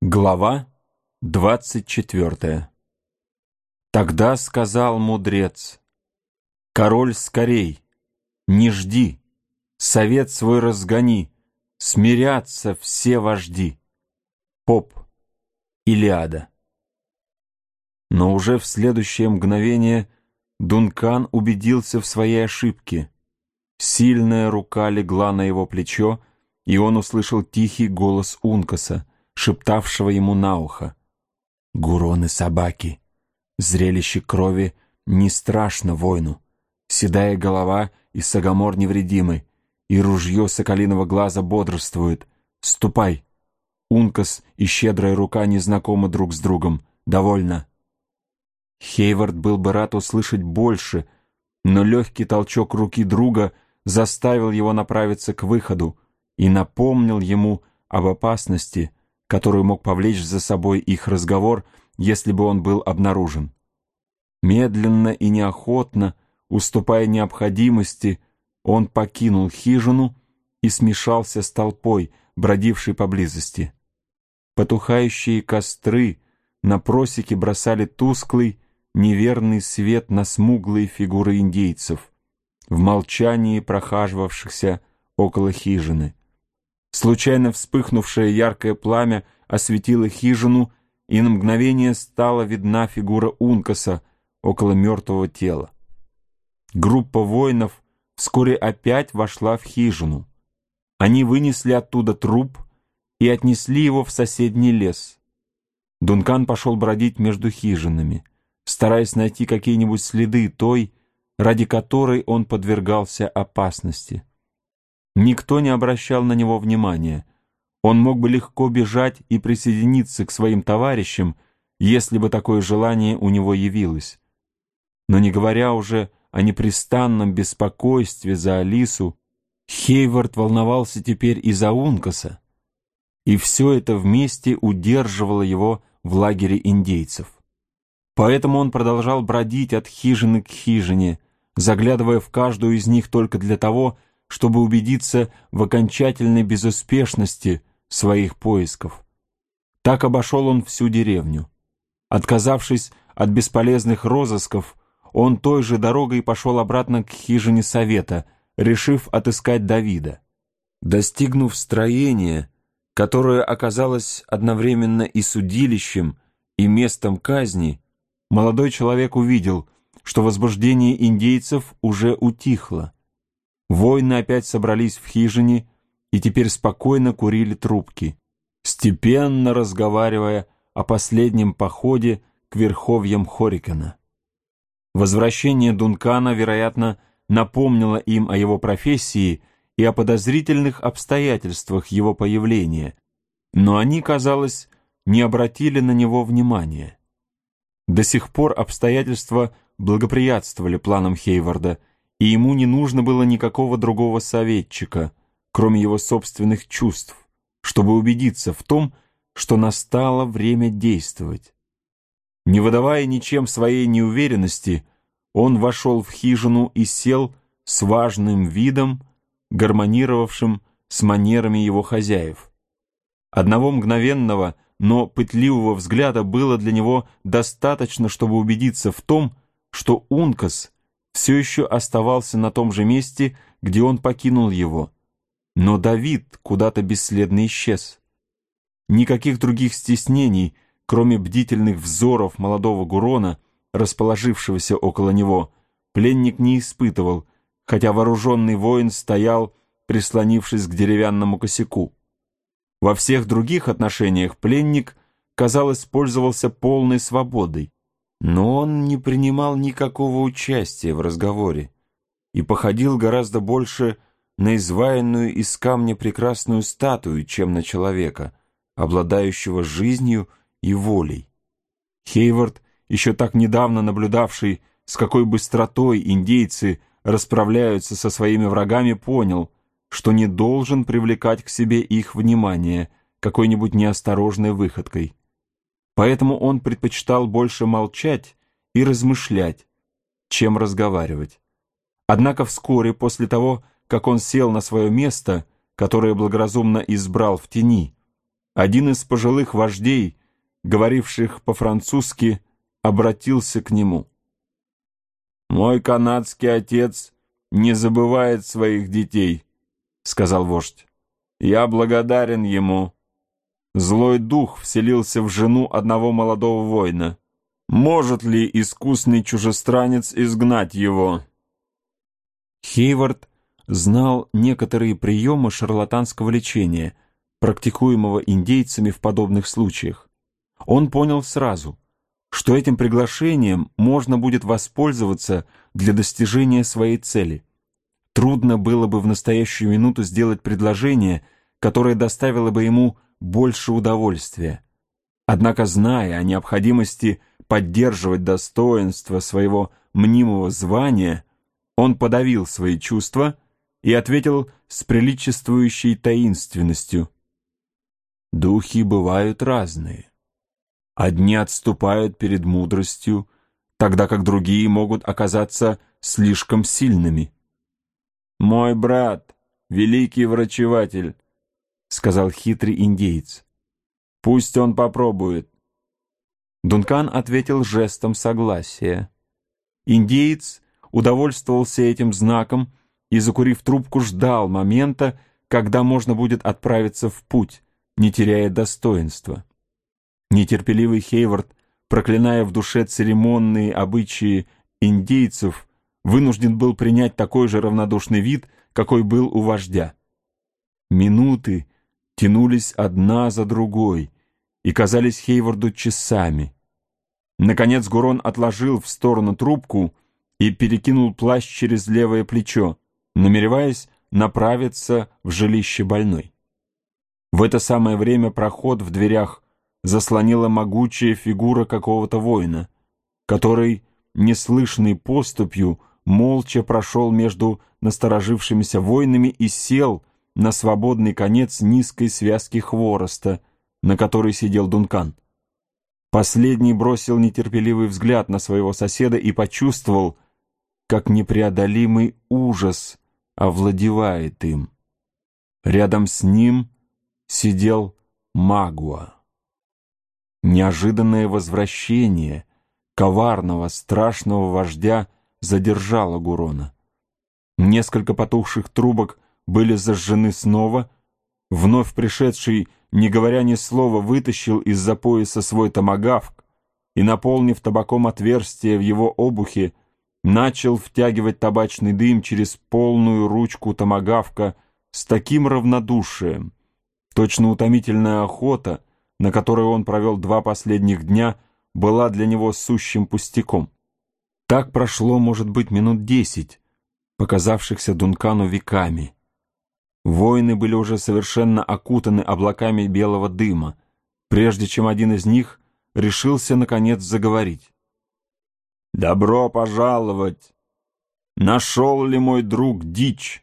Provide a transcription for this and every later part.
Глава 24. Тогда сказал мудрец: «Король, скорей, не жди, совет свой разгони, смирятся все вожди». Поп. Илиада. Но уже в следующее мгновение Дункан убедился в своей ошибке. Сильная рука легла на его плечо, и он услышал тихий голос Ункаса, шептавшего ему на ухо: «Гуроны собаки, зрелище крови не страшно воину, седая голова и сагомор невредимы, и ружье соколиного глаза бодрствует. Ступай, Ункас и щедрая рука не знакомы друг с другом, довольно». Хейвард был бы рад услышать больше, но легкий толчок руки друга заставил его направиться к выходу и напомнил ему об опасности, которую мог повлечь за собой их разговор, если бы он был обнаружен. Медленно и неохотно, уступая необходимости, он покинул хижину и смешался с толпой, бродившей поблизости. Потухающие костры на просеке бросали тусклый, неверный свет на смуглые фигуры индейцев, в молчании прохаживавшихся около хижины. Случайно вспыхнувшее яркое пламя осветило хижину, и на мгновение стала видна фигура Ункаса около мертвого тела. Группа воинов вскоре опять вошла в хижину. Они вынесли оттуда труп и отнесли его в соседний лес. Дункан пошел бродить между хижинами, стараясь найти какие-нибудь следы той, ради которой он подвергался опасности. Никто не обращал на него внимания. Он мог бы легко бежать и присоединиться к своим товарищам, если бы такое желание у него явилось. Но не говоря уже о непрестанном беспокойстве за Алису, Хейвард волновался теперь и за Ункаса, и все это вместе удерживало его в лагере индейцев. Поэтому он продолжал бродить от хижины к хижине, заглядывая в каждую из них только для того, чтобы убедиться в окончательной безуспешности своих поисков. Так обошел он всю деревню. Отказавшись от бесполезных розысков, он той же дорогой пошел обратно к хижине совета, решив отыскать Давида. Достигнув строения, которое оказалось одновременно и судилищем, и местом казни, молодой человек увидел, что возбуждение индейцев уже утихло. Воины опять собрались в хижине и теперь спокойно курили трубки, степенно разговаривая о последнем походе к верховьям Хорикена. Возвращение Дункана, вероятно, напомнило им о его профессии и о подозрительных обстоятельствах его появления, но они, казалось, не обратили на него внимания. До сих пор обстоятельства благоприятствовали планам Хейварда, и ему не нужно было никакого другого советчика, кроме его собственных чувств, чтобы убедиться в том, что настало время действовать. Не выдавая ничем своей неуверенности, он вошел в хижину и сел с важным видом, гармонировавшим с манерами его хозяев. Одного мгновенного, но пытливого взгляда было для него достаточно, чтобы убедиться в том, что Ункас все еще оставался на том же месте, где он покинул его, но Давид куда-то бесследно исчез. Никаких других стеснений, кроме бдительных взоров молодого Гурона, расположившегося около него, пленник не испытывал, хотя вооруженный воин стоял, прислонившись к деревянному косяку. Во всех других отношениях пленник, казалось, пользовался полной свободой, но он не принимал никакого участия в разговоре и походил гораздо больше на изваянную из камня прекрасную статую, чем на человека, обладающего жизнью и волей. Хейвард, еще так недавно наблюдавший, с какой быстротой индейцы расправляются со своими врагами, понял, что не должен привлекать к себе их внимание какой-нибудь неосторожной выходкой. Поэтому он предпочитал больше молчать и размышлять, чем разговаривать. Однако вскоре после того, как он сел на свое место, которое благоразумно избрал в тени, один из пожилых вождей, говоривших по-французски, обратился к нему. «Мой канадский отец не забывает своих детей», — сказал вождь. «Я благодарен ему. Злой дух вселился в жену одного молодого воина. Может ли искусный чужестранец изгнать его?» Хейвард знал некоторые приемы шарлатанского лечения, практикуемого индейцами в подобных случаях. Он понял сразу, что этим приглашением можно будет воспользоваться для достижения своей цели. Трудно было бы в настоящую минуту сделать предложение, которое доставило бы ему больше удовольствия. Однако, зная о необходимости поддерживать достоинство своего мнимого звания, он подавил свои чувства и ответил с приличествующей таинственностью. «Духи бывают разные. Одни отступают перед мудростью, тогда как другие могут оказаться слишком сильными». «Мой брат, великий врачеватель», — сказал хитрый индеец. «Пусть он попробует». Дункан ответил жестом согласия. Индеец удовольствовался этим знаком и, закурив трубку, ждал момента, когда можно будет отправиться в путь, не теряя достоинства. Нетерпеливый Хейвард, проклиная в душе церемонные обычаи индейцев, вынужден был принять такой же равнодушный вид, какой был у вождя. Минуты тянулись одна за другой и казались Хейварду часами. Наконец Гурон отложил в сторону трубку и перекинул плащ через левое плечо, намереваясь направиться в жилище больной. В это самое время проход в дверях заслонила могучая фигура какого-то воина, который, неслышной поступью, молча прошел между насторожившимися воинами и сел на свободный конец низкой связки хвороста, на которой сидел Дункан. Последний бросил нетерпеливый взгляд на своего соседа и почувствовал, как непреодолимый ужас овладевает им. Рядом с ним сидел Магуа. Неожиданное возвращение коварного, страшного вождя задержало Гурона. Несколько потухших трубок были зажжены снова. Вновь пришедший, не говоря ни слова, вытащил из-за пояса свой томагавк и, наполнив табаком отверстие в его обухе, начал втягивать табачный дым через полную ручку томагавка с таким равнодушием. Точно утомительная охота, на которой он провел 2 последних дня, была для него сущим пустяком. Так прошло, может быть, минут 10, показавшихся Дункану веками. Воины были уже совершенно окутаны облаками белого дыма, прежде чем один из них решился, наконец, заговорить. «Добро пожаловать! Нашел ли мой друг дичь?»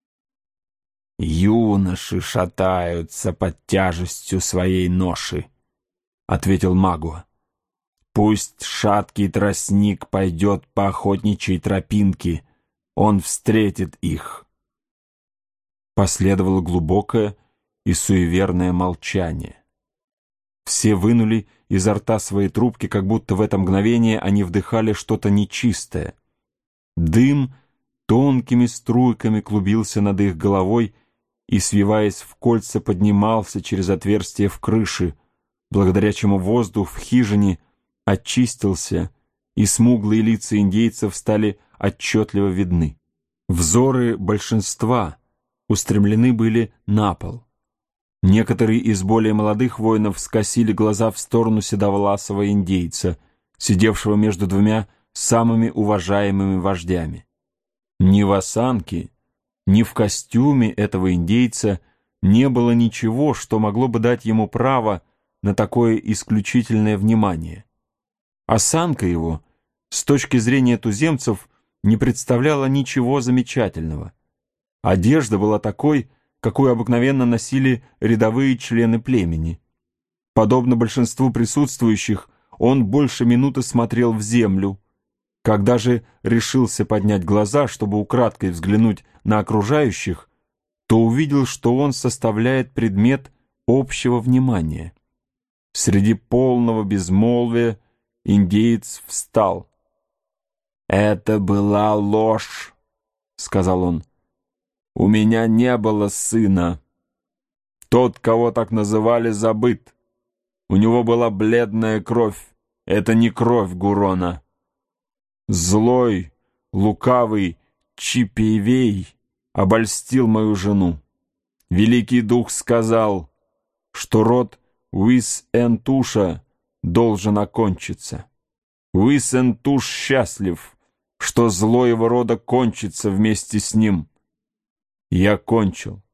«Юноши шатаются под тяжестью своей ноши», — ответил Магуа. «Пусть шаткий тростник пойдет по охотничьей тропинке, он встретит их». Последовало глубокое и суеверное молчание. Все вынули изо рта свои трубки, как будто в это мгновение они вдыхали что-то нечистое. Дым тонкими струйками клубился над их головой и, свиваясь в кольца, поднимался через отверстие в крыше, благодаря чему воздух в хижине очистился, и смуглые лица индейцев стали отчетливо видны. Взоры большинства устремлены были на пол. Некоторые из более молодых воинов скосили глаза в сторону седовласого индейца, сидевшего между 2 самыми уважаемыми вождями. Ни в осанке, ни в костюме этого индейца не было ничего, что могло бы дать ему право на такое исключительное внимание. Осанка его, с точки зрения туземцев, не представляла ничего замечательного. Одежда была такой, какую обыкновенно носили рядовые члены племени. Подобно большинству присутствующих, он больше минуты смотрел в землю. Когда же решился поднять глаза, чтобы украдкой взглянуть на окружающих, то увидел, что он составляет предмет общего внимания. Среди полного безмолвия индеец встал. «Это была ложь», — сказал он. «У меня не было сына. Тот, кого так называли, забыт. У него была бледная кровь. Это не кровь Гурона. Злой, лукавый Чипейвей обольстил мою жену. Великий Дух сказал, что род Уис-Энтуша должен окончиться. Уис-Энтуш счастлив, что зло его рода кончится вместе с ним. Я кончил.